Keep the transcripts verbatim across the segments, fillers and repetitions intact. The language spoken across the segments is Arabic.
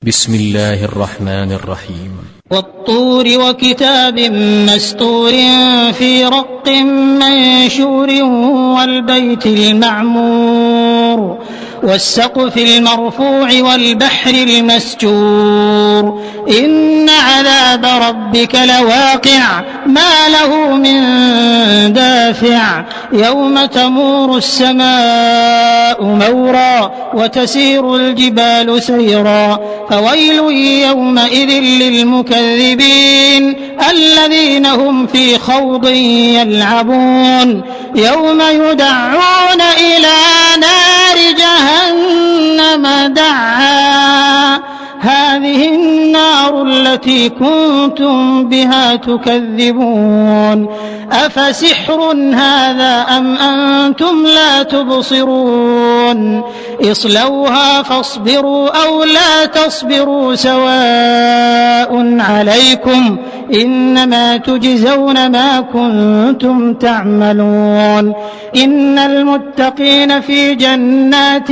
بسم الله الرحمن الرحيم. والطور وكتاب مسطور في رق منشور والبيت المعمور والسقف المرفوع والبحر المسجور إن عذاب ربك لواقع ما له من دافع يوم تمور السماء مورا وتسير الجبال سيرا فويل يومئذ للمكذبين الذين هم في خوض يلعبون يوم يدعون إلى نار جهنم دعا هذه النار التي كنتم بها تكذبون أفسحر هذا أم أنتم لا تبصرون اصلوها فاصبروا أو لا تصبروا سواء عليكم إنما تجزون ما كنتم تعملون إن المتقين في جنات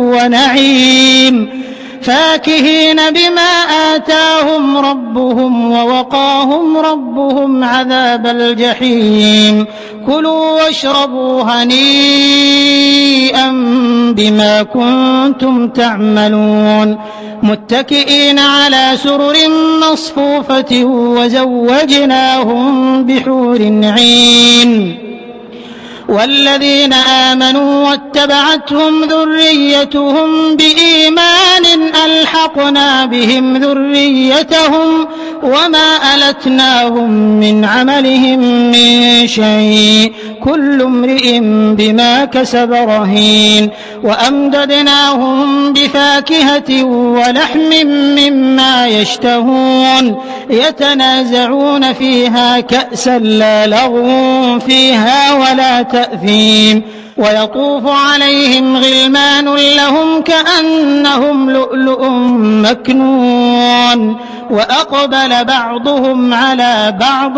ونعيم فاكهين بما آتاهم ربهم ووقاهم ربهم عذاب الجحيم كلوا واشربوا هنيئا بما كنتم تعملون متكئين على سرر مصفوفة وزوجناهم بحور عين والذين آمنوا واتبعتهم ذريتهم بإيمان ألحقنا بهم ذريتهم وما ألتناهم من عملهم من شيء كل امرئ بما كسب رهين وأمددناهم بفاكهة ولحم مما يشتهون يتنازعون فيها كأسا لا لغو فيها ولا تأثيم ويطوف عليهم غلمان لهم كأنهم لؤلؤ مكنون وأقبل بعضهم على بعض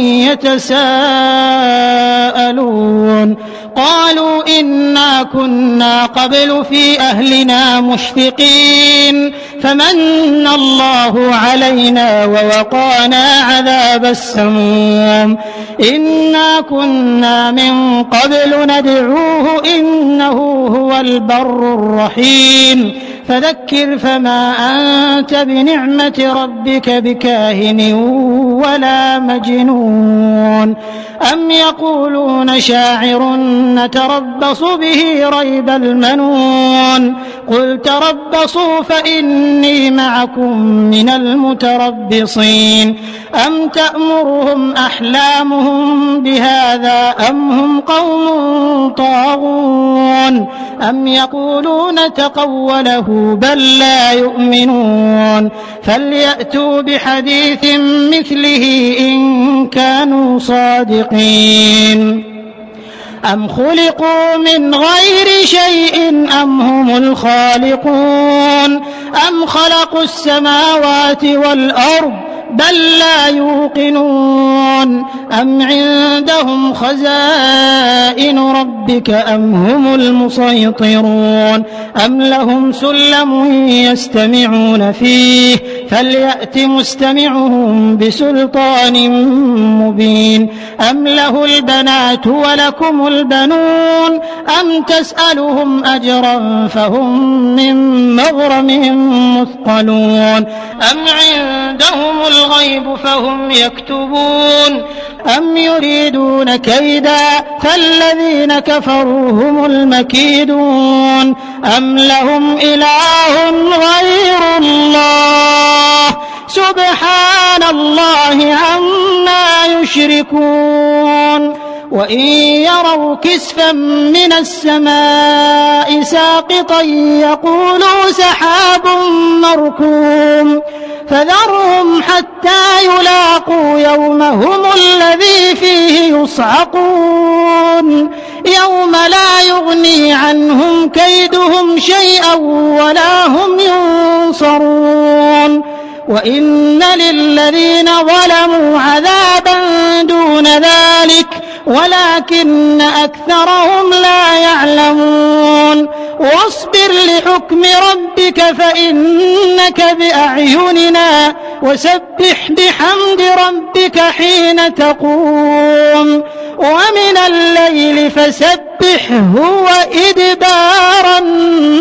يتساءلون قالوا إنا كنا قبل في أهلنا مشفقين فمن الله علينا ووقانا عذاب السموم إنا كنا من قبل ندعوه إنه هو البر الرحيم فذكر فما أنت بنعمة ربك بكاهن ولا مجنون أم يقولون شاعر نتربص به ريب المنون قل تربصوا فإني معكم من المتربصين أم تأمرهم أحلامهم بهذا أم هم قوم طاغون أم يقولون تقوله بل لا يؤمنون فليأتوا بحديث مثله إن كانوا صادقين أم خلقوا من غير شيء أم هم الخالقون أم خلقوا السماوات والأرض بل لا يوقنون أم عندهم خزائن ربك أم هم المسيطرون أم لهم سلم يستمعون فيه فليأت مستمعهم بسلطان مبين أم له البنات ولكم البنون أم تسألهم أجرا فهم من مغرم مثقلون أم عندهم الغيب فهم يكتبون أم يريدون كيدا فالذين كفروا هم المكيدون أم لهم إله غير الله سبحان الله عما يشركون وإن يروا كسفا من السماء ساقطا يقولوا سحاب مركوم فذرهم حتى يلاقوا يومهم الذي فيه يصعقون يوم لا يغني عنهم كيدهم شيئا ولا هم ينصرون وإن للذين ظلموا عذابا دون ذلك ولكن أكثرهم لا يعلمون واصبر لحكم ربك فإنك بأعيننا وسبح بحمد ربك حين تقوم ومن الليل فسبحه وإدبار النجوم.